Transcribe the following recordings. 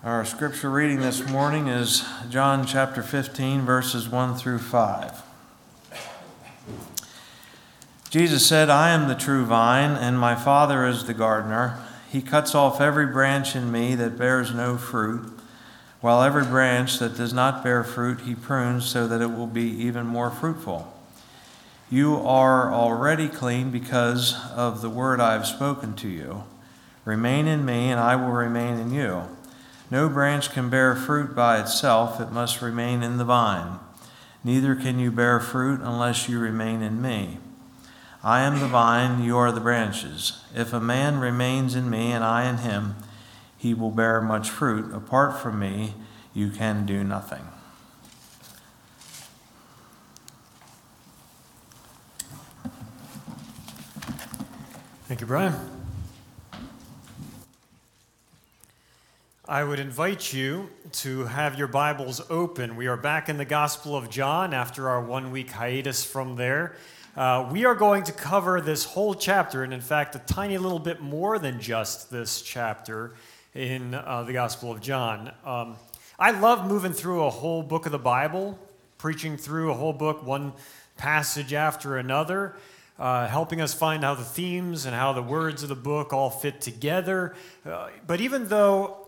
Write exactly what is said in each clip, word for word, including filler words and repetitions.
Our scripture reading this morning is John chapter fifteen, verses one through five. Jesus said, "I am the true vine, and my Father is the gardener. He cuts off every branch in me that bears no fruit, while every branch that does not bear fruit he prunes so that it will be even more fruitful. You are already clean because of the word I have spoken to you. Remain in me, and I will remain in you. No branch can bear fruit by itself, it must remain in the vine. Neither can you bear fruit unless you remain in me. I am the vine, you are the branches. If a man remains in me and I in him, he will bear much fruit. Apart from me, you can do nothing." Thank you, Brian. I would invite you to have your Bibles open. We are back in the Gospel of John after our one-week hiatus from there. Uh, we are going to cover this whole chapter, and in fact, a tiny little bit more than just this chapter in uh, the Gospel of John. Um, I love moving through a whole book of the Bible, preaching through a whole book, one passage after another, uh, helping us find how the themes and how the words of the book all fit together. Uh, but even though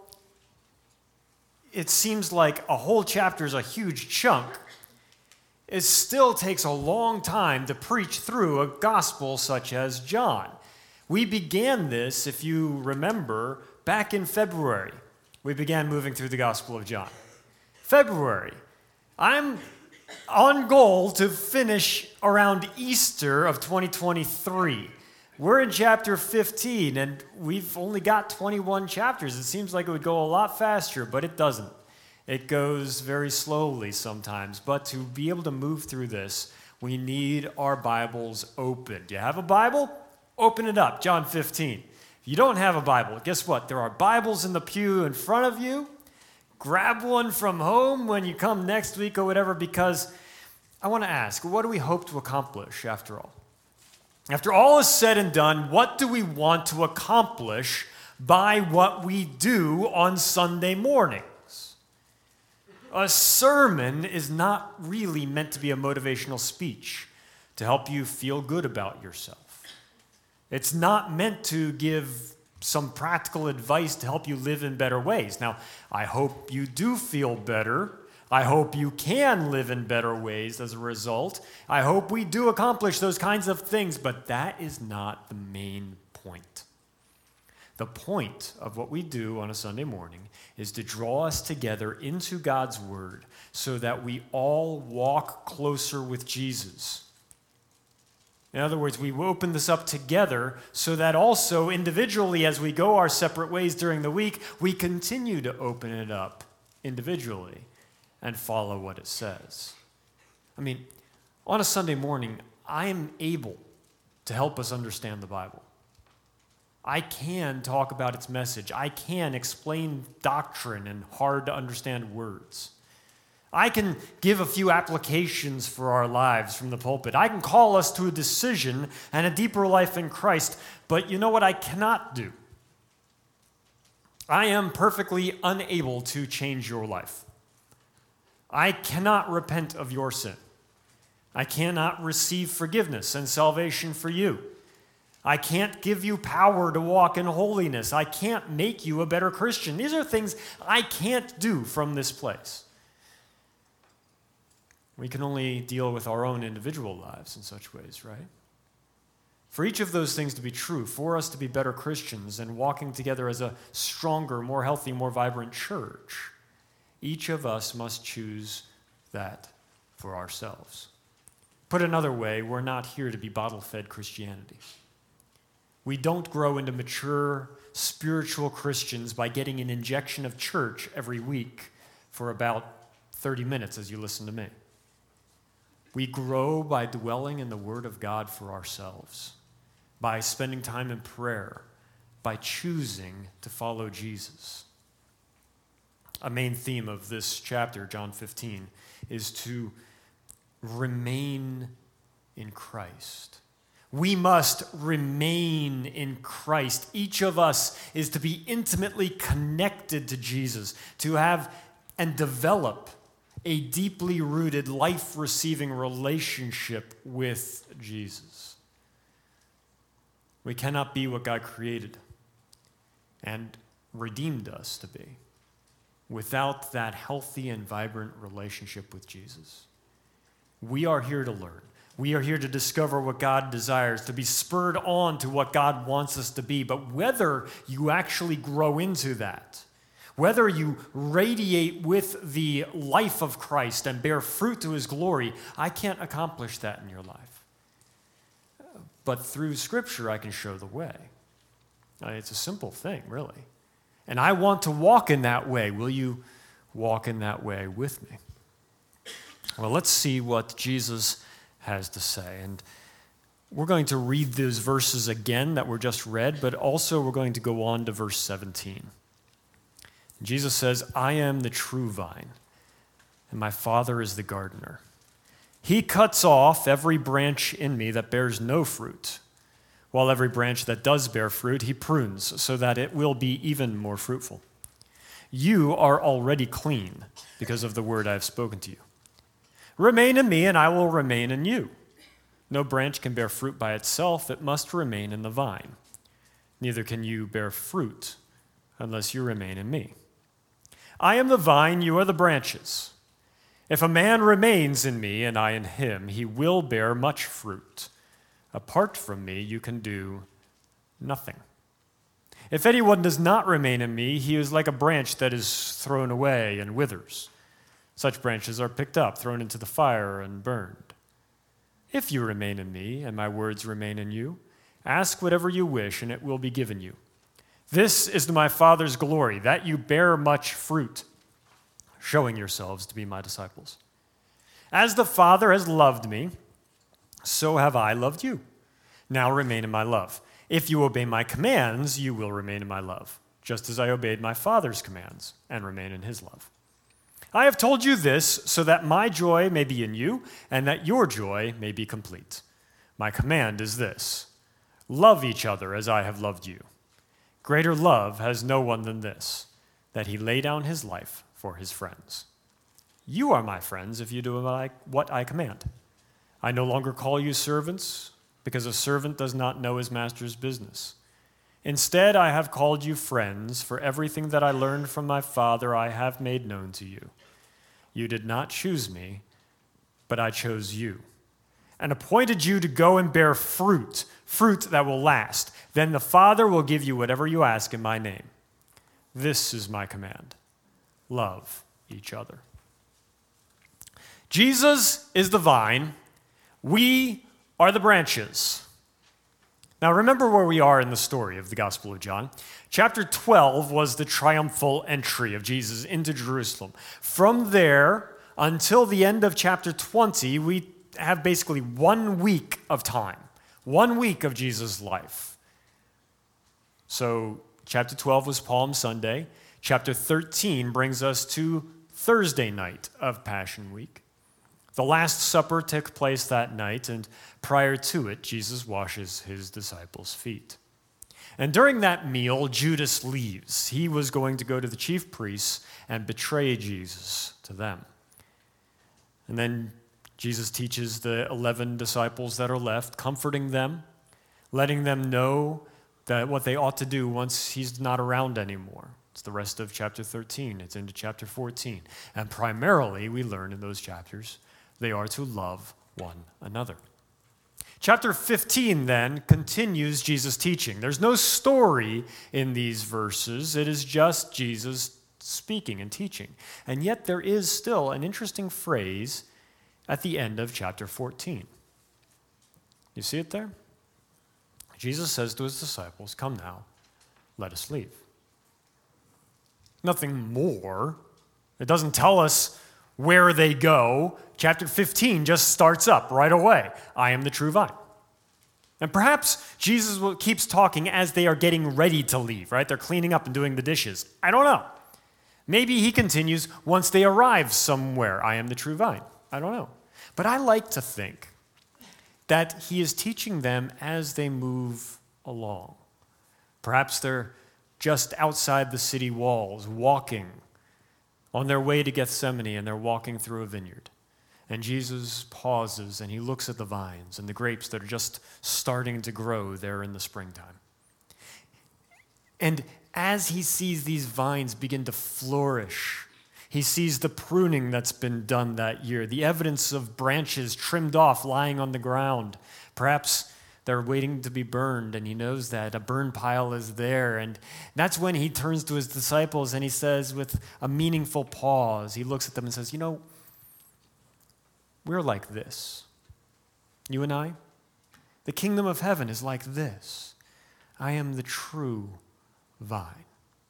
it seems like a whole chapter is a huge chunk, it still takes a long time to preach through a gospel such as John. We began this, if you remember, back in February. We began moving through the Gospel of John. February. I'm on goal to finish around Easter of twenty twenty-three. We're in chapter fifteen, and we've only got twenty-one chapters. It seems like it would go a lot faster, but it doesn't. It goes very slowly sometimes. But to be able to move through this, we need our Bibles open. Do you have a Bible? Open it up, John fifteen. If you don't have a Bible, guess what? There are Bibles in the pew in front of you. Grab one from home when you come next week or whatever, because I want to ask, what do we hope to accomplish after all? After all is said and done, what do we want to accomplish by what we do on Sunday mornings? A sermon is not really meant to be a motivational speech to help you feel good about yourself. It's not meant to give some practical advice to help you live in better ways. Now, I hope you do feel better. I hope you can live in better ways as a result. I hope we do accomplish those kinds of things, but that is not the main point. The point of what we do on a Sunday morning is to draw us together into God's Word so that we all walk closer with Jesus. In other words, we open this up together so that also individually, as we go our separate ways during the week, we continue to open it up individually and follow what it says. I mean, on a Sunday morning, I am able to help us understand the Bible. I can talk about its message. I can explain doctrine and hard to understand words. I can give a few applications for our lives from the pulpit. I can call us to a decision and a deeper life in Christ. But you know what I cannot do? I am perfectly unable to change your life. I cannot repent of your sin. I cannot receive forgiveness and salvation for you. I can't give you power to walk in holiness. I can't make you a better Christian. These are things I can't do from this place. We can only deal with our own individual lives in such ways, right? For each of those things to be true, for us to be better Christians and walking together as a stronger, more healthy, more vibrant church, each of us must choose that for ourselves. Put another way, we're not here to be bottle-fed Christianity. We don't grow into mature spiritual Christians by getting an injection of church every week for about thirty minutes as you listen to me. We grow by dwelling in the Word of God for ourselves, by spending time in prayer, by choosing to follow Jesus. A main theme of this chapter, John fifteen, is to remain in Christ. We must remain in Christ. Each of us is to be intimately connected to Jesus, to have and develop a deeply rooted, life-receiving relationship with Jesus. We cannot be what God created and redeemed us to be without that healthy and vibrant relationship with Jesus. We are here to learn. We are here to discover what God desires, to be spurred on to what God wants us to be. But whether you actually grow into that, whether you radiate with the life of Christ and bear fruit to his glory, I can't accomplish that in your life. But through Scripture, I can show the way. It's a simple thing, really. And I want to walk in that way. Will you walk in that way with me? Well, let's see what Jesus has to say. And we're going to read those verses again that were just read, but also we're going to go on to verse seventeen. Jesus says, I am the true vine, and my Father is the gardener. He cuts off every branch in me that bears no fruit, while every branch that does bear fruit, he prunes, so that it will be even more fruitful. You are already clean because of the word I have spoken to you. Remain in me, and I will remain in you. No branch can bear fruit by itself. It must remain in the vine. Neither can you bear fruit unless you remain in me. I am the vine, you are the branches. If a man remains in me and I in him, he will bear much fruit. Apart from me, you can do nothing. If anyone does not remain in me, he is like a branch that is thrown away and withers. Such branches are picked up, thrown into the fire, and burned. If you remain in me, and my words remain in you, ask whatever you wish, and it will be given you. This is to my Father's glory, that you bear much fruit, showing yourselves to be my disciples. As the Father has loved me, so have I loved you. Now remain in my love. If you obey my commands, you will remain in my love, just as I obeyed my Father's commands and remain in his love. I have told you this so that my joy may be in you and that your joy may be complete. My command is this: love each other as I have loved you. Greater love has no one than this, that he lay down his life for his friends. You are my friends if you do what I command. I no longer call you servants, because a servant does not know his master's business. Instead, I have called you friends, for everything that I learned from my Father I have made known to you. You did not choose me, but I chose you, and appointed you to go and bear fruit, fruit that will last. Then the Father will give you whatever you ask in my name. This is my command: love each other. Jesus is the vine. We are the branches. Now remember where we are in the story of the Gospel of John. Chapter twelve was the triumphal entry of Jesus into Jerusalem. From there until the end of chapter twenty, we have basically one week of time, one week of Jesus' life. So chapter twelve was Palm Sunday. Chapter thirteen brings us to Thursday night of Passion Week. The Last Supper took place that night, and prior to it, Jesus washes his disciples' feet. And during that meal, Judas leaves. He was going to go to the chief priests and betray Jesus to them. And then Jesus teaches the eleven disciples that are left, comforting them, letting them know that what they ought to do once he's not around anymore. It's the rest of chapter thirteen. It's into chapter fourteen. And primarily, we learn in those chapters, they are to love one another. Chapter fifteen then continues Jesus' teaching. There's no story in these verses. It is just Jesus speaking and teaching. And yet there is still an interesting phrase at the end of chapter fourteen. You see it there? Jesus says to his disciples, "Come now, let us leave." Nothing more. It doesn't tell us where they go. Chapter fifteen just starts up right away. I am the true vine. And perhaps Jesus keeps talking as they are getting ready to leave, right? They're cleaning up and doing the dishes. I don't know. Maybe he continues once they arrive somewhere. I am the true vine. I don't know. But I like to think that he is teaching them as they move along. Perhaps they're just outside the city walls, walking on their way to Gethsemane, and they're walking through a vineyard. And Jesus pauses and he looks at the vines and the grapes that are just starting to grow there in the springtime. And as he sees these vines begin to flourish, he sees the pruning that's been done that year, the evidence of branches trimmed off lying on the ground. Perhaps they're waiting to be burned, and he knows that a burn pile is there. And that's when he turns to his disciples and he says, with a meaningful pause, he looks at them and says, you know, we're like this. You and I? The kingdom of heaven is like this. I am the true vine.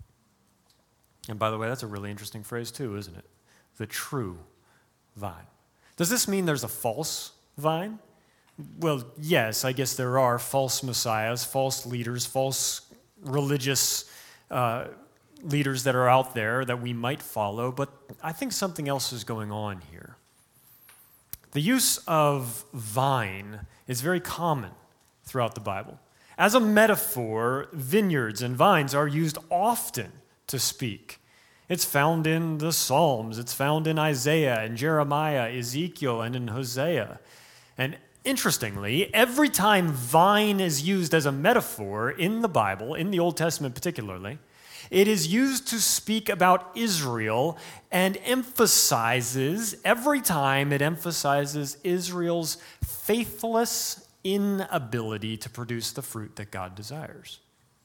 And by the way, that's a really interesting phrase too, isn't it? The true vine. Does this mean there's a false vine? Well, yes, I guess there are false messiahs, false leaders, false religious uh, leaders that are out there that we might follow, but I think something else is going on here. The use of vine is very common throughout the Bible. As a metaphor, vineyards and vines are used often to speak. It's found in the Psalms, it's found in Isaiah and Jeremiah, Ezekiel, and in Hosea. And interestingly, every time vine is used as a metaphor in the Bible, in the Old Testament particularly, it is used to speak about Israel and emphasizes, every time it emphasizes Israel's faithless inability to produce the fruit that God desires.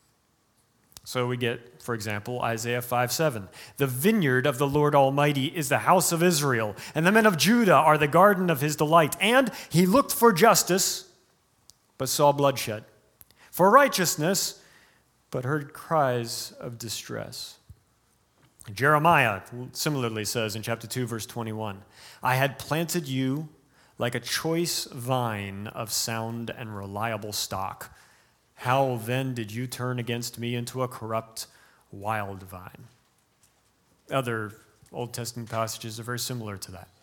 So we get, for example, Isaiah five seven. The vineyard of the Lord Almighty is the house of Israel, and the men of Judah are the garden of his delight. And he looked for justice, but saw bloodshed. For righteousness, but heard cries of distress. Jeremiah similarly says in chapter two, verse twenty-one, I had planted you like a choice vine of sound and reliable stock. How then did you turn against me into a corrupt wild vine? Other Old Testament passages are very similar to that.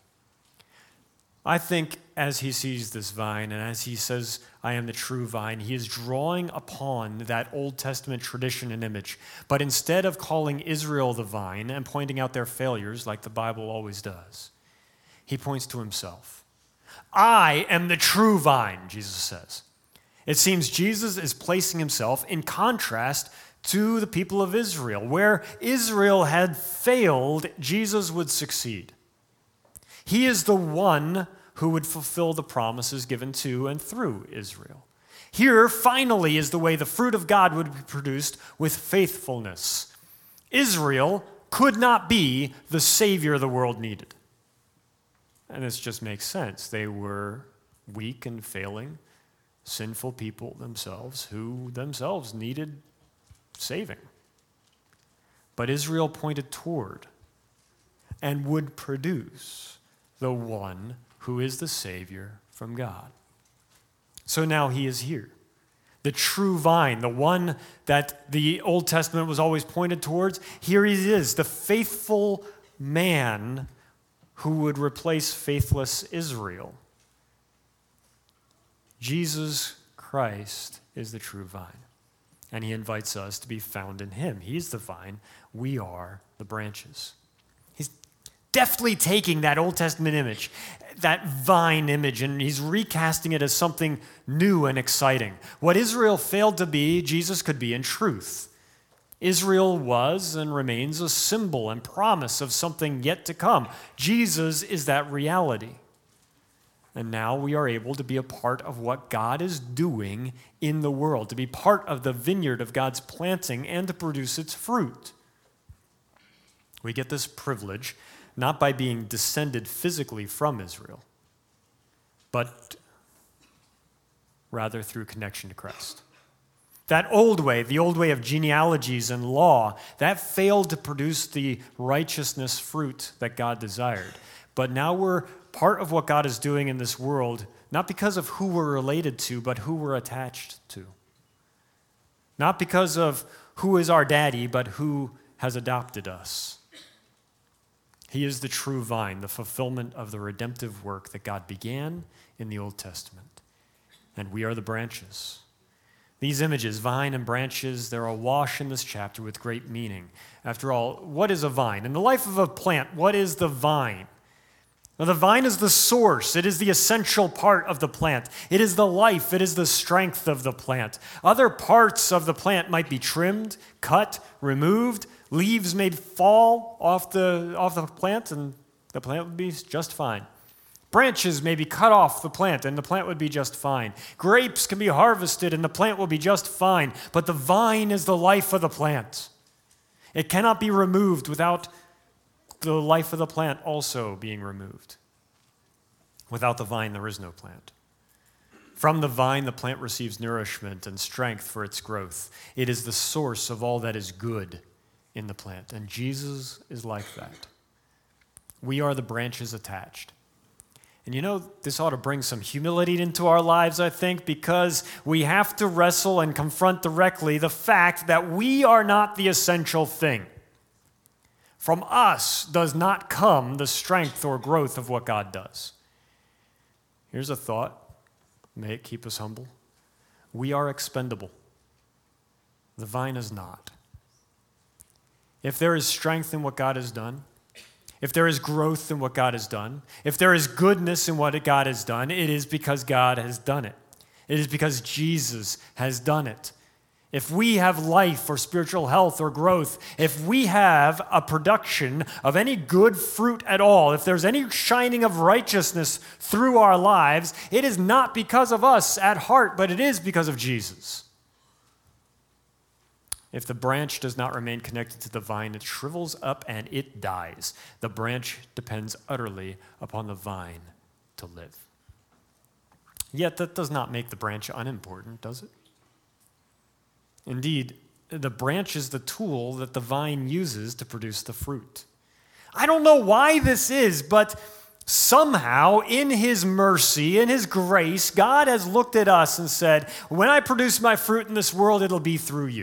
I think as he sees this vine and as he says, I am the true vine, he is drawing upon that Old Testament tradition and image. But instead of calling Israel the vine and pointing out their failures like the Bible always does, he points to himself. I am the true vine, Jesus says. It seems Jesus is placing himself in contrast to the people of Israel. Where Israel had failed, Jesus would succeed. He is the one who would fulfill the promises given to and through Israel. Here, finally, is the way the fruit of God would be produced with faithfulness. Israel could not be the Savior the world needed. And this just makes sense. They were weak and failing, sinful people themselves who themselves needed saving. But Israel pointed toward and would produce the one who is the Savior from God. So now he is here, the true vine, the one that the Old Testament was always pointed towards. Here he is, the faithful man who would replace faithless Israel. Jesus Christ is the true vine, and he invites us to be found in him. He's the vine, we are the branches. He's deftly taking that Old Testament image, that vine image, and he's recasting it as something new and exciting. What Israel failed to be, Jesus could be in truth. Israel was and remains a symbol and promise of something yet to come. Jesus is that reality. And now we are able to be a part of what God is doing in the world, to be part of the vineyard of God's planting and to produce its fruit. We get this privilege not by being descended physically from Israel, but rather through connection to Christ. That old way, the old way of genealogies and law, that failed to produce the righteousness fruit that God desired. But now we're part of what God is doing in this world, not because of who we're related to, but who we're attached to. Not because of who is our daddy, but who has adopted us. He is the true vine, the fulfillment of the redemptive work that God began in the Old Testament. and we are the branches. These images, vine and branches, they're awash in this chapter with great meaning. After all, what is a vine? In the life of a plant, what is the vine? Well, the vine is the source. It is the essential part of the plant. It is the life. It is the strength of the plant. Other parts of the plant might be trimmed, cut, removed. Leaves may fall off the, off the plant, and the plant would be just fine. Branches may be cut off the plant, and the plant would be just fine. Grapes can be harvested, and the plant will be just fine. But the vine is the life of the plant. It cannot be removed without the life of the plant also being removed. Without the vine, there is no plant. From the vine, the plant receives nourishment and strength for its growth. It is the source of all that is good in the plant, and Jesus is like that. We are the branches attached. And you know, this ought to bring some humility into our lives, I think, because we have to wrestle and confront directly the fact that we are not the essential thing. From us does not come the strength or growth of what God does. Here's a thought. May it keep us humble. We are expendable. The vine is not. If there is strength in what God has done, if there is growth in what God has done, if there is goodness in what God has done, it is because God has done it. It is because Jesus has done it. If we have life or spiritual health or growth, if we have a production of any good fruit at all, if there's any shining of righteousness through our lives, it is not because of us at heart, but it is because of Jesus. If the branch does not remain connected to the vine, it shrivels up and it dies. The branch depends utterly upon the vine to live. Yet that does not make the branch unimportant, does it? Indeed, the branch is the tool that the vine uses to produce the fruit. I don't know why this is, but somehow in his mercy, in his grace, God has looked at us and said, when I produce my fruit in this world, it'll be through you.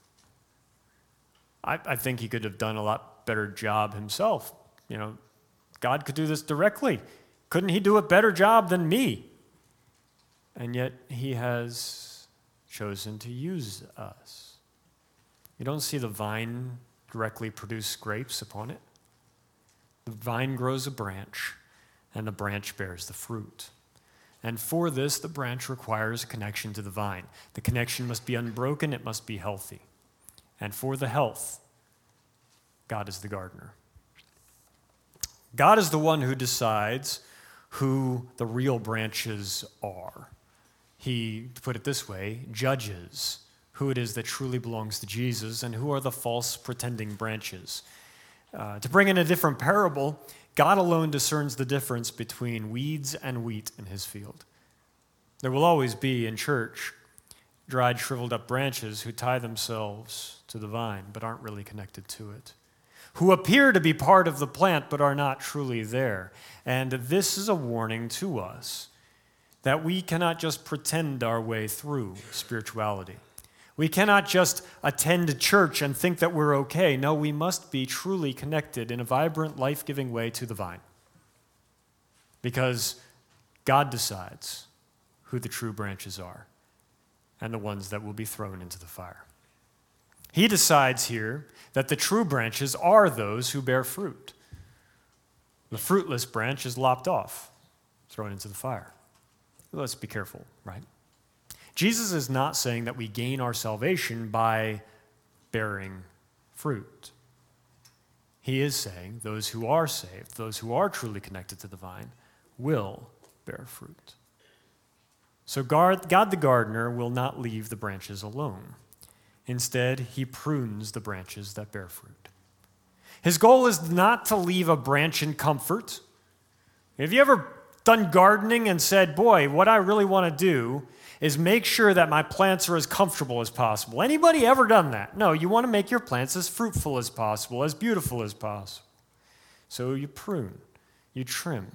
I, I think he could have done a lot better job himself. You know, God could do this directly. Couldn't he do a better job than me? And yet he has chosen to use us. You don't see the vine directly produce grapes upon it. The vine grows a branch, and the branch bears the fruit. And for this, the branch requires a connection to the vine. The connection must be unbroken, it must be healthy. And for the health, God is the gardener. God is the one who decides who the real branches are. He, to put it this way, judges who it is that truly belongs to Jesus and who are the false pretending branches. Uh, to bring in a different parable, God alone discerns the difference between weeds and wheat in his field. There will always be in church dried, shriveled up branches who tie themselves to the vine but aren't really connected to it, who appear to be part of the plant but are not truly there. And this is a warning to us that we cannot just pretend our way through spirituality. We cannot just attend church and think that we're okay. No, we must be truly connected in a vibrant, life-giving way to the vine. Because God decides who the true branches are and the ones that will be thrown into the fire. He decides here that the true branches are those who bear fruit. The fruitless branch is lopped off, thrown into the fire. Let's be careful, right? Jesus is not saying that we gain our salvation by bearing fruit. He is saying those who are saved, those who are truly connected to the vine, will bear fruit. So God, God the gardener will not leave the branches alone. Instead, he prunes the branches that bear fruit. His goal is not to leave a branch in comfort. Have you ever done gardening and said, boy, what I really want to do is make sure that my plants are as comfortable as possible? Anybody ever done that? No, you want to make your plants as fruitful as possible, as beautiful as possible. So you prune, you trim.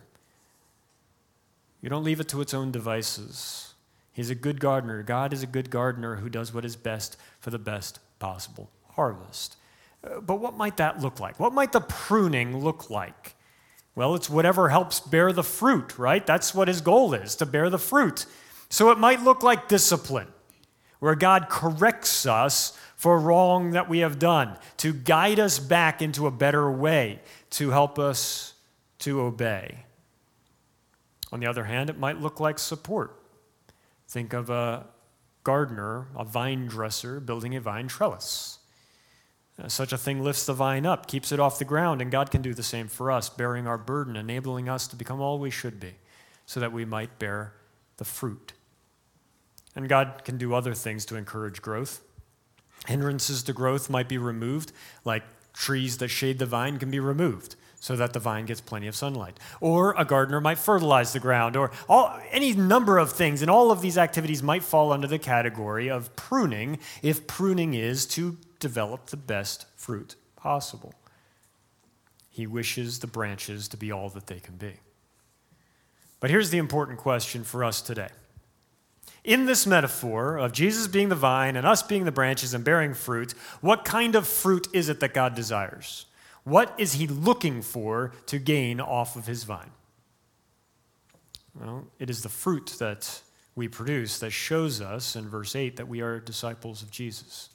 You don't leave it to its own devices. He's a good gardener. God is a good gardener who does what is best for the best possible harvest. But what might that look like? What might the pruning look like? Well, it's whatever helps bear the fruit, right? That's what his goal is, to bear the fruit. So it might look like discipline, where God corrects us for wrong that we have done, to guide us back into a better way, to help us to obey. On the other hand, it might look like support. Think of a gardener, a vine dresser, building a vine trellis. Uh, Such a thing lifts the vine up, keeps it off the ground, and God can do the same for us, bearing our burden, enabling us to become all we should be, so that we might bear the fruit. And God can do other things to encourage growth. Hindrances to growth might be removed, like trees that shade the vine can be removed so that the vine gets plenty of sunlight. Or a gardener might fertilize the ground, or all, any number of things. And all of these activities might fall under the category of pruning, if pruning is to develop the best fruit possible. He wishes the branches to be all that they can be. But here's the important question for us today. In this metaphor of Jesus being the vine and us being the branches and bearing fruit, what kind of fruit is it that God desires? What is he looking for to gain off of his vine? Well, it is the fruit that we produce that shows us in verse eight that we are disciples of Jesus.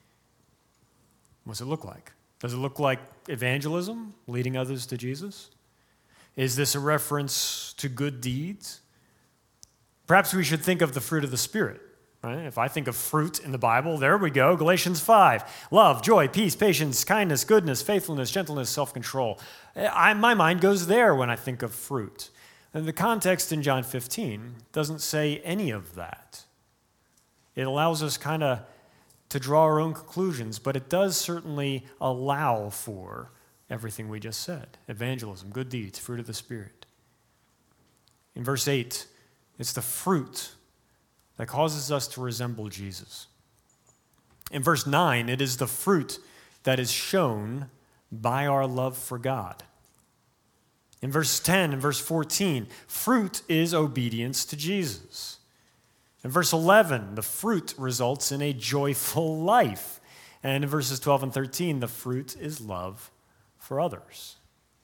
What does it look like? Does it look like evangelism, leading others to Jesus? Is this a reference to good deeds? Perhaps we should think of the fruit of the Spirit. Right? If I think of fruit in the Bible, there we go, Galatians five. Love, joy, peace, patience, kindness, goodness, faithfulness, gentleness, self-control. I, my mind goes there when I think of fruit. And the context in John fifteen doesn't say any of that. It allows us kind of to draw our own conclusions, but it does certainly allow for everything we just said. Evangelism, good deeds, fruit of the Spirit. In verse eight, it's the fruit that causes us to resemble Jesus. In verse nine, it is the fruit that is shown by our love for God. In verse ten and verse fourteen, fruit is obedience to Jesus. In verse eleven, the fruit results in a joyful life. And in verses twelve and thirteen, the fruit is love for others.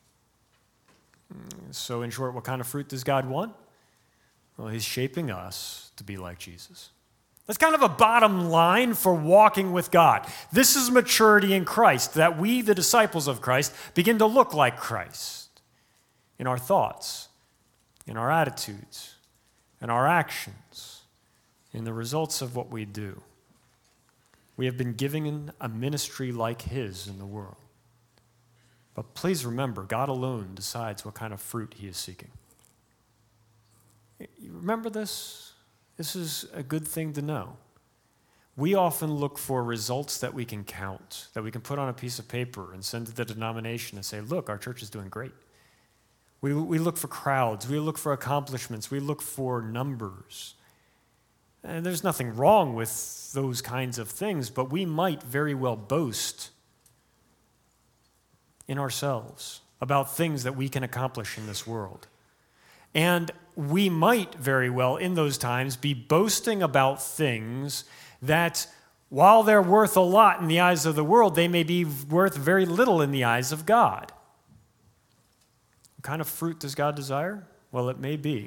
So in short, what kind of fruit does God want? Well, he's shaping us to be like Jesus. That's kind of a bottom line for walking with God. This is maturity in Christ, that we, the disciples of Christ, begin to look like Christ in our thoughts, in our attitudes, in our actions, in the results of what we do. We have been given a ministry like his in the world. But please remember, God alone decides what kind of fruit he is seeking. You remember this? This is a good thing to know. We often look for results that we can count, that we can put on a piece of paper and send to the denomination and say, look, our church is doing great. We, we look for crowds. We look for accomplishments. We look for numbers. And there's nothing wrong with those kinds of things, but we might very well boast in ourselves about things that we can accomplish in this world. And we might very well, in those times, be boasting about things that, while they're worth a lot in the eyes of the world, they may be worth very little in the eyes of God. What kind of fruit does God desire? Well, it may be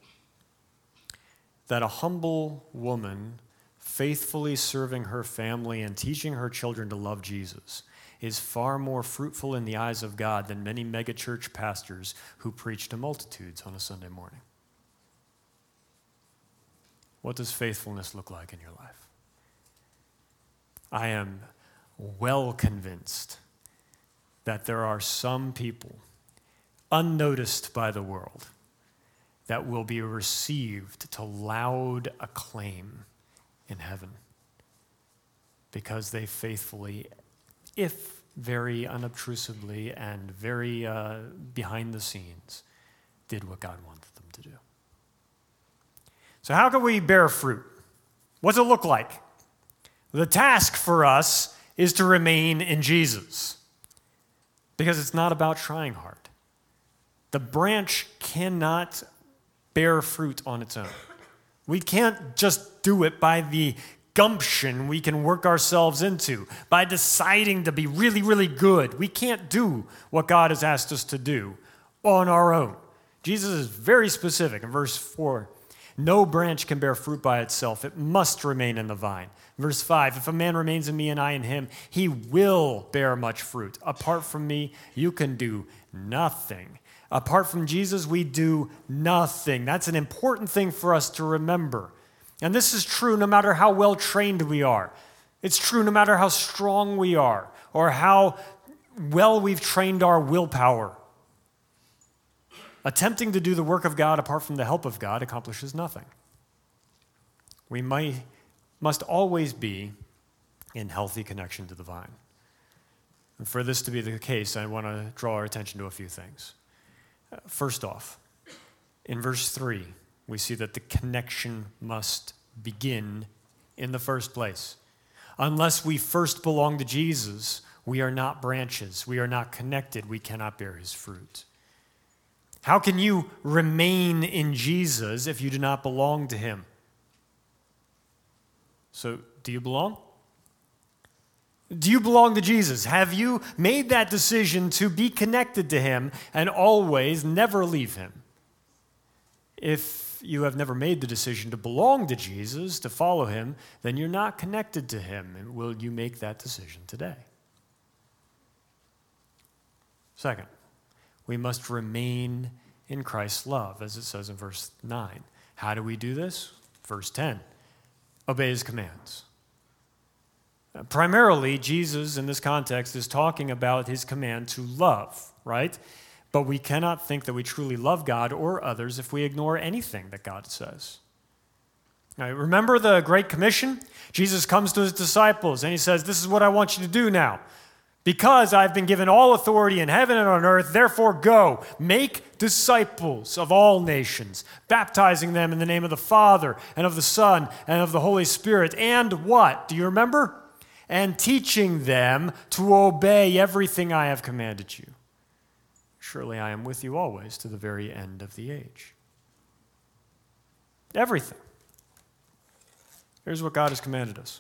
that a humble woman, faithfully serving her family and teaching her children to love Jesus, is far more fruitful in the eyes of God than many megachurch pastors who preach to multitudes on a Sunday morning. What does faithfulness look like in your life? I am well convinced that there are some people, unnoticed by the world, that will be received to loud acclaim in heaven because they faithfully, if very unobtrusively and very uh, behind the scenes, did what God wanted them to do. So how can we bear fruit? What's it look like? The task for us is to remain in Jesus, because it's not about trying hard. The branch cannot bear fruit on its own. We can't just do it by the gumption we can work ourselves into, by deciding to be really, really good. We can't do what God has asked us to do on our own. Jesus is very specific in verse four. No branch can bear fruit by itself. It must remain in the vine. Verse five, if a man remains in me and I in him, he will bear much fruit. Apart from me, you can do nothing. Apart from Jesus, we do nothing. That's an important thing for us to remember. And this is true no matter how well trained we are. It's true no matter how strong we are or how well we've trained our willpower. Attempting to do the work of God apart from the help of God accomplishes nothing. We might, must always be in healthy connection to the vine. And for this to be the case, I want to draw our attention to a few things. First off, in verse three, we see that the connection must begin in the first place. Unless we first belong to Jesus, we are not branches. We are not connected. We cannot bear his fruit. How can you remain in Jesus if you do not belong to him? So, do you belong? Do you belong to Jesus? Have you made that decision to be connected to him and always never leave him? If you have never made the decision to belong to Jesus, to follow him, then you're not connected to him. And will you make that decision today? Second, we must remain in Christ's love, as it says in verse nine. How do we do this? Verse ten, obey his commands. Primarily, Jesus, in this context, is talking about his command to love, right? But we cannot think that we truly love God or others if we ignore anything that God says. Now, remember the Great Commission? Jesus comes to his disciples and he says, this is what I want you to do now. Because I've been given all authority in heaven and on earth, therefore go, make disciples of all nations, baptizing them in the name of the Father and of the Son and of the Holy Spirit. And what? Do you remember? And teaching them to obey everything I have commanded you. Surely I am with you always to the very end of the age. Everything. Here's what God has commanded us.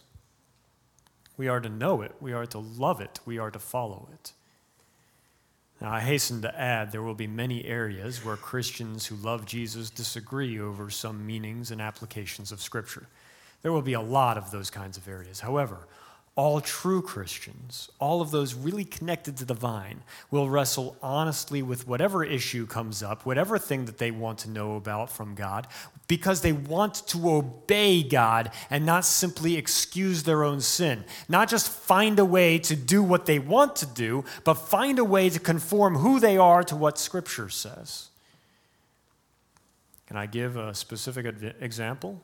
We are to know it. We are to love it. We are to follow it. Now, I hasten to add there will be many areas where Christians who love Jesus disagree over some meanings and applications of Scripture. There will be a lot of those kinds of areas. However, all true Christians, all of those really connected to the vine, will wrestle honestly with whatever issue comes up, whatever thing that they want to know about from God, because they want to obey God and not simply excuse their own sin. Not just find a way to do what they want to do, but find a way to conform who they are to what Scripture says. Can I give a specific example?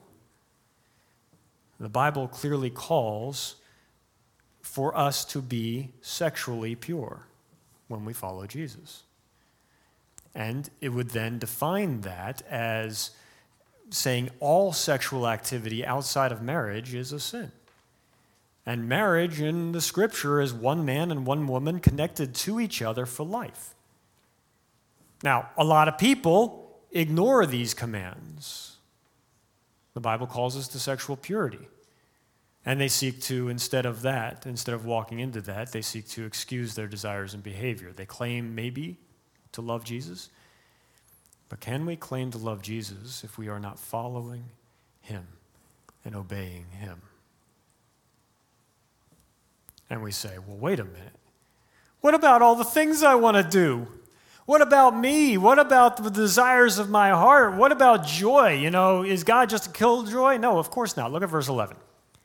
The Bible clearly calls for us to be sexually pure when we follow Jesus. And it would then define that as saying all sexual activity outside of marriage is a sin. And marriage in the Scripture is one man and one woman connected to each other for life. Now, a lot of people ignore these commands. The Bible calls us to sexual purity. And they seek to, instead of that, instead of walking into that, they seek to excuse their desires and behavior. They claim maybe to love Jesus, but can we claim to love Jesus if we are not following him and obeying him? And we say, well, wait a minute. What about all the things I want to do? What about me? What about the desires of my heart? What about joy? You know, is God just a killjoy? No, of course not. Look at verse eleven.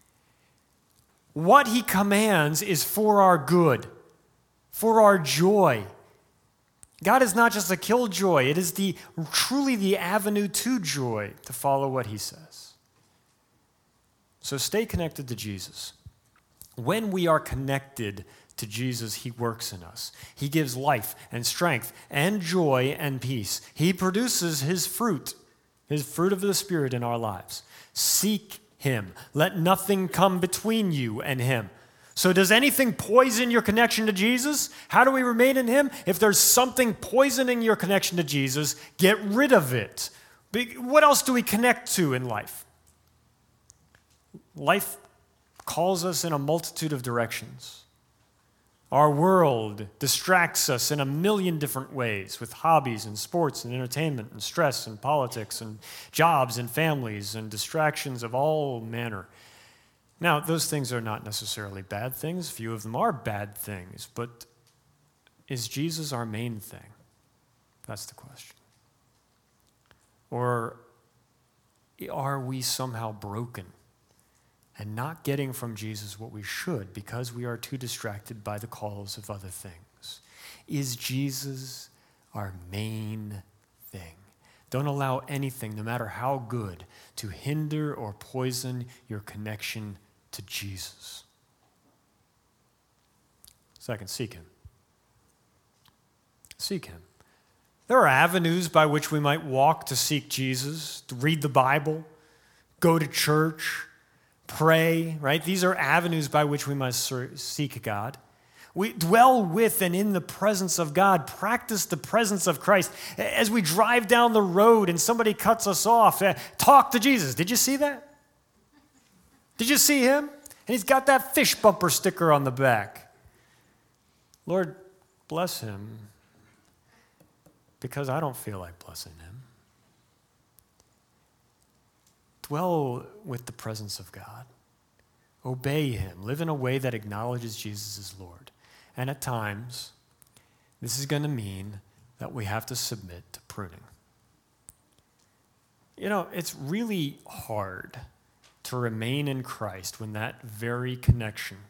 What he commands is for our good, for our joy. God is not just a killjoy. It is the truly the avenue to joy to follow what he says. So stay connected to Jesus. When we are connected to Jesus, he works in us. He gives life and strength and joy and peace. He produces his fruit, his fruit of the Spirit in our lives. Seek him. Let nothing come between you and him. So does anything poison your connection to Jesus? How do we remain in him? If there's something poisoning your connection to Jesus, get rid of it. What else do we connect to in life? Life calls us in a multitude of directions. Our world distracts us in a million different ways with hobbies and sports and entertainment and stress and politics and jobs and families and distractions of all manner. Now, those things are not necessarily bad things. Few of them are bad things. But is Jesus our main thing? That's the question. Or are we somehow broken and not getting from Jesus what we should because we are too distracted by the calls of other things? Is Jesus our main thing? Don't allow anything, no matter how good, to hinder or poison your connection to Jesus. Second, seek him. Seek him. There are avenues by which we might walk to seek Jesus, to read the Bible, go to church, pray, right? These are avenues by which we must seek God. We dwell with and in the presence of God, practice the presence of Christ. As we drive down the road and somebody cuts us off, talk to Jesus. Did you see that? Did you see him? And he's got that fish bumper sticker on the back. Lord, bless him, because I don't feel like blessing him. Dwell with the presence of God. Obey him. Live in a way that acknowledges Jesus as Lord. And at times, this is going to mean that we have to submit to pruning. You know, it's really hard to remain in Christ when that very connection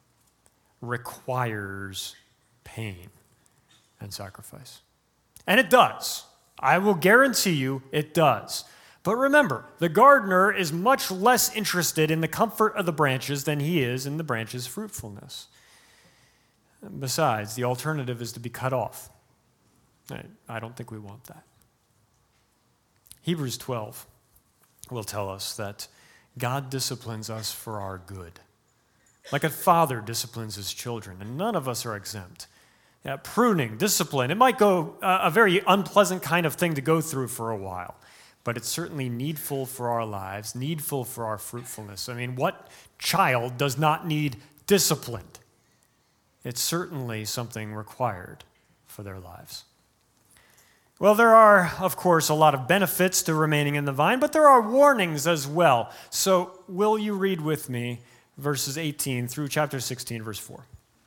requires pain and sacrifice. And it does. I will guarantee you it does. But remember, the gardener is much less interested in the comfort of the branches than he is in the branches' fruitfulness. Besides, the alternative is to be cut off. I don't think we want that. Hebrews twelve will tell us that God disciplines us for our good, like a father disciplines his children, and none of us are exempt. Yeah, pruning, discipline, it might go uh, a very unpleasant kind of thing to go through for a while, but it's certainly needful for our lives, needful for our fruitfulness. I mean, what child does not need disciplined? It's certainly something required for their lives. Well, there are, of course, a lot of benefits to remaining in the vine, but there are warnings as well. So will you read with me verses eighteen through chapter sixteen, verse four?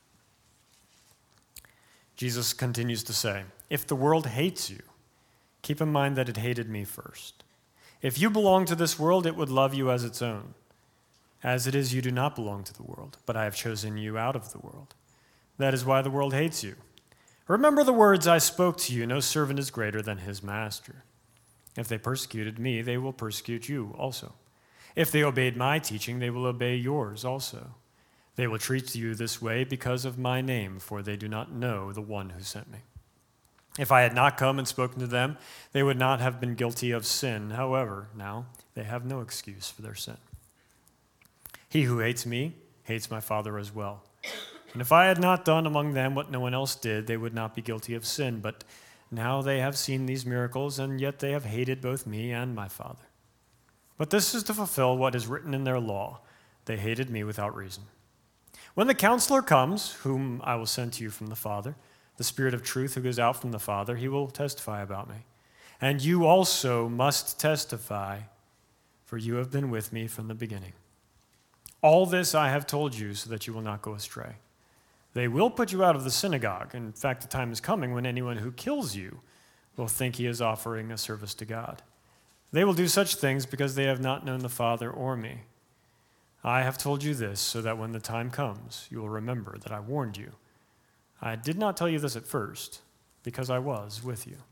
Jesus continues to say, if the world hates you, keep in mind that it hated me first. If you belong to this world, it would love you as its own. As it is, you do not belong to the world, but I have chosen you out of the world. That is why the world hates you. Remember the words I spoke to you, no servant is greater than his master. If they persecuted me, they will persecute you also. If they obeyed my teaching, they will obey yours also. They will treat you this way because of my name, for they do not know the one who sent me. If I had not come and spoken to them, they would not have been guilty of sin. However, now they have no excuse for their sin. He who hates me hates my Father as well. And if I had not done among them what no one else did, they would not be guilty of sin. But now they have seen these miracles, and yet they have hated both me and my Father. But this is to fulfill what is written in their law. They hated me without reason. When the counselor comes, whom I will send to you from the Father, the Spirit of truth who goes out from the Father, he will testify about me. And you also must testify, for you have been with me from the beginning. All this I have told you so that you will not go astray. They will put you out of the synagogue. In fact, the time is coming when anyone who kills you will think he is offering a service to God. They will do such things because they have not known the Father or me. I have told you this so that when the time comes, you will remember that I warned you. I did not tell you this at first because I was with you.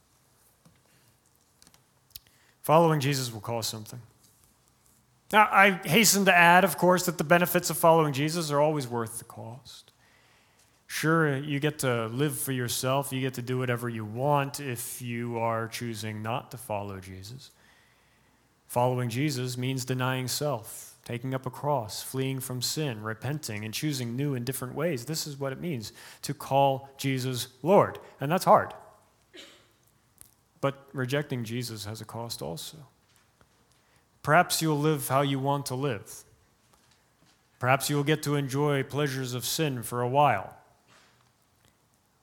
Following Jesus will cost something. Now, I hasten to add, of course, that the benefits of following Jesus are always worth the cost. Sure, you get to live for yourself. You get to do whatever you want if you are choosing not to follow Jesus. Following Jesus means denying self, taking up a cross, fleeing from sin, repenting, and choosing new and different ways. This is what it means to call Jesus Lord, and that's hard. But rejecting Jesus has a cost also. Perhaps you'll live how you want to live. Perhaps you'll get to enjoy pleasures of sin for a while.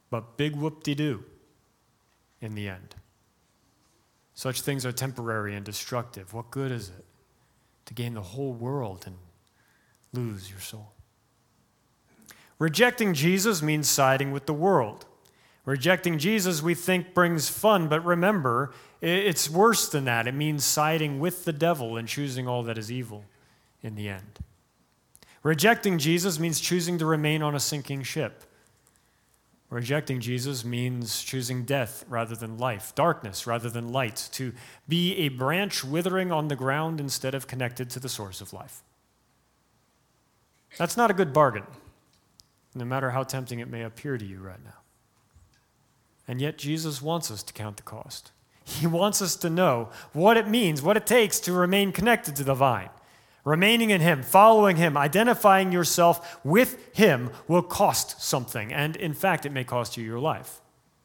but big whoop-de-doo in the end. Such things are temporary and destructive. What good is it to gain the whole world and lose your soul? Rejecting Jesus means siding with the world. Rejecting Jesus, we think, brings fun, but remember, it's worse than that. It means siding with the devil and choosing all that is evil in the end. Rejecting Jesus means choosing to remain on a sinking ship. Rejecting Jesus means choosing death rather than life, darkness rather than light, to be a branch withering on the ground instead of connected to the source of life. That's not a good bargain, no matter how tempting it may appear to you right now. And yet Jesus wants us to count the cost. He wants us to know what it means, what it takes to remain connected to the vine. Remaining in Him, following Him, identifying yourself with Him will cost something. And in fact, it may cost you your life.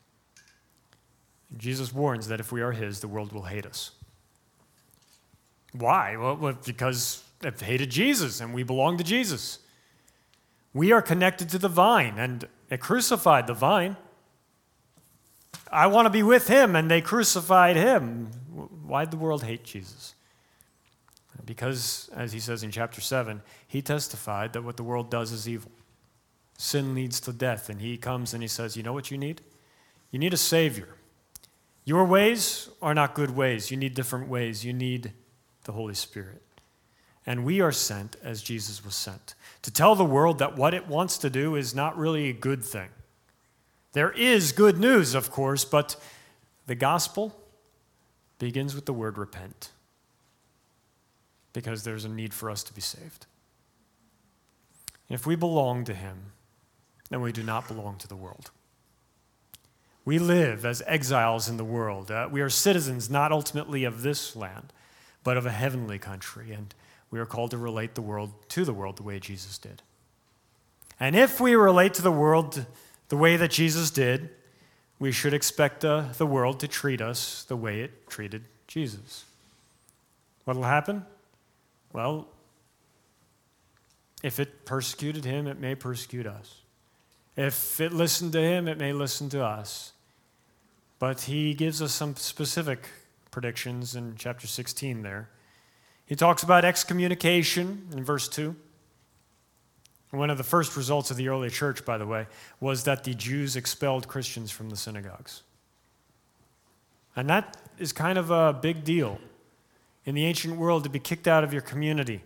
Jesus warns that if we are His, the world will hate us. Why? Well, because they've hated Jesus and we belong to Jesus. We are connected to the vine, and they crucified the vine. I want to be with Him, and they crucified Him. Why'd the world hate Jesus? Because, as he says in chapter seven, He testified that what the world does is evil. Sin leads to death, and He comes and He says, you know what you need? You need a Savior. Your ways are not good ways. You need different ways. You need the Holy Spirit. And we are sent as Jesus was sent, to tell the world that what it wants to do is not really a good thing. There is good news, of course, but the gospel begins with the word repent, because there's a need for us to be saved. If we belong to Him, then we do not belong to the world. We live as exiles in the world. Uh, we are citizens not ultimately of this land, but of a heavenly country, and we are called to relate the world to the world the way Jesus did. And if we relate to the world the way that Jesus did, we should expect uh, the world to treat us the way it treated Jesus. What will happen? Well, if it persecuted Him, it may persecute us. If it listened to Him, it may listen to us. But He gives us some specific predictions in chapter sixteen there. He talks about excommunication in verse two. One of the first results of the early church, by the way, was that the Jews expelled Christians from the synagogues. And that is kind of a big deal in the ancient world, to be kicked out of your community.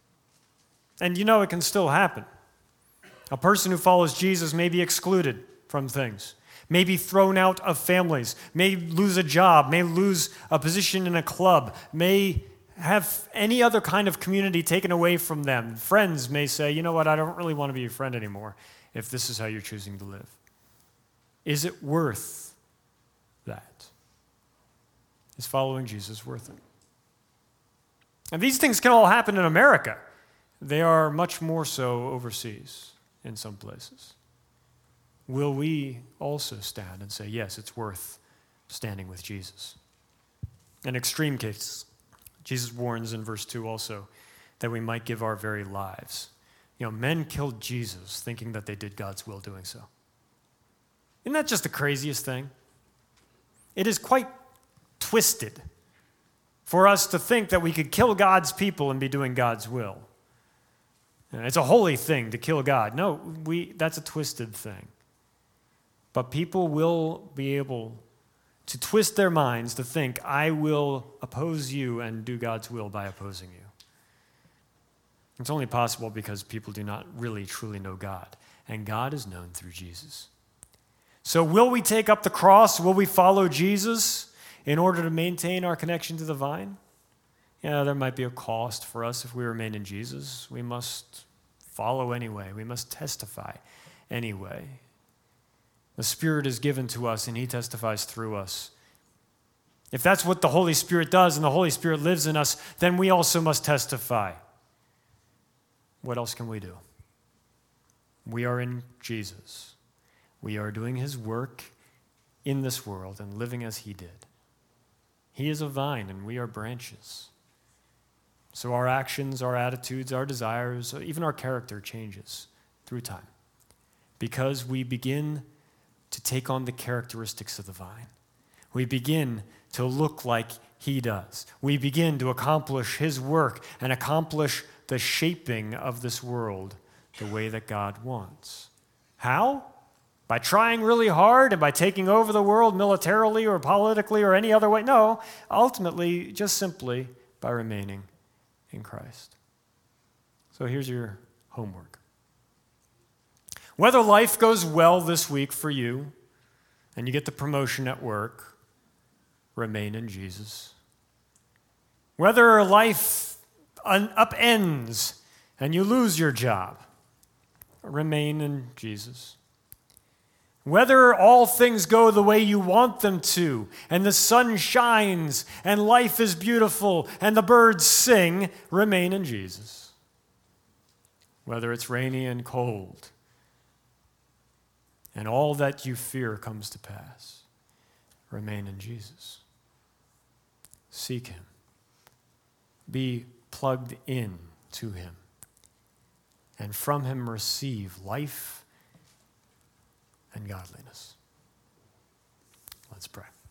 And you know it can still happen. A person who follows Jesus may be excluded from things, may be thrown out of families, may lose a job, may lose a position in a club, may have any other kind of community taken away from them. Friends may say, you know what, I don't really want to be your friend anymore if this is how you're choosing to live. Is it worth that? Is following Jesus worth it? And these things can all happen in America. They are much more so overseas in some places. Will we also stand and say, yes, it's worth standing with Jesus? In extreme cases, Jesus warns in verse two also that we might give our very lives. You know, men killed Jesus thinking that they did God's will doing so. Isn't that just the craziest thing? It is quite twisted for us to think that we could kill God's people and be doing God's will. It's a holy thing to kill God. No, we, that's a twisted thing. But people will be able to twist their minds to think, I will oppose you and do God's will by opposing you. It's only possible because people do not really, truly know God. And God is known through Jesus. So will we take up the cross? Will we follow Jesus in order to maintain our connection to the vine? Yeah, there might be a cost for us if we remain in Jesus. We must follow anyway. We must testify anyway. The Spirit is given to us, and He testifies through us. If that's what the Holy Spirit does, and the Holy Spirit lives in us, then we also must testify. What else can we do? We are in Jesus. We are doing His work in this world and living as He did. He is a vine, and we are branches. So our actions, our attitudes, our desires, even our character changes through time, because we begin to take on the characteristics of the vine. We begin to look like he does. We begin to accomplish his work and accomplish the shaping of this world the way that God wants. How? By trying really hard and by taking over the world militarily or politically or any other way? No, ultimately, just simply by remaining in Christ. So here's your homework. Whether life goes well this week for you and you get the promotion at work, remain in Jesus. Whether life un- upends and you lose your job, remain in Jesus. Whether all things go the way you want them to, and the sun shines, and life is beautiful, and the birds sing, remain in Jesus. Whether it's rainy and cold, and all that you fear comes to pass, remain in Jesus. Seek him. Be plugged in to him. And from him receive life and godliness. Let's pray.